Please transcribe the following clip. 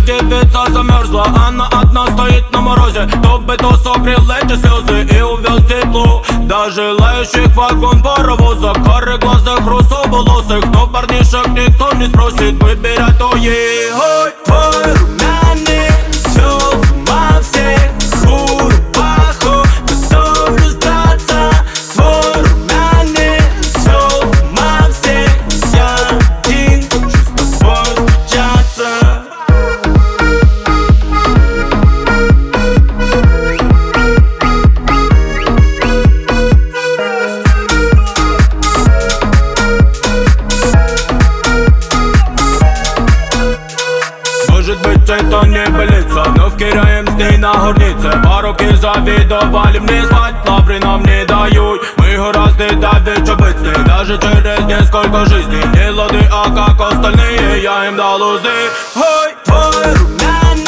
девица замерзла, она одна стоит на морозе. Кто бы то согрел эти слезы и увез тепло до желающих вагон паровоза. Коры глаза русоволосых, но парнишек никто не спросит выбирать то ей. Ой, твой румяный свел с ума всех. Хуру-паху, готовлюсь драться. Твой румяный свел с ума всех. Я один хочу с тобой встречаться. Может быть, это не былица, но вкираем с ней на горнице. Пороки завидовали мне, спать лавры нам не дают. Мы гораздо давить быть с ней, даже через несколько жизней. Не лады, а как остальные, я им дал узы. Ой, твой румяный